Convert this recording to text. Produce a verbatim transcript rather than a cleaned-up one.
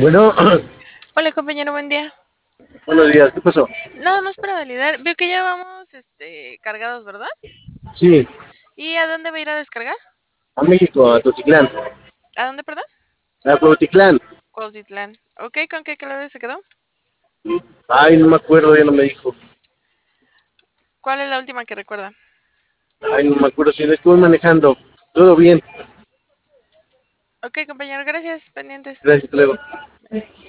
Bueno, Hola compañero, buen día. buenos días, ¿qué pasó? Nada más para validar, veo que ya vamos este, cargados, ¿verdad? Sí, ¿Y a dónde va a ir a descargar? a México, a Totitlán, ¿A dónde, perdón? a Cuautitlán. Cuautitlán. Ok, ¿con qué clave se quedó? Ay, no me acuerdo, ya no me dijo. ¿Cuál es la última que recuerda? Ay, no me acuerdo si le estuve manejando. Todo bien, Ok, compañero, gracias, pendientes. gracias, hasta luego.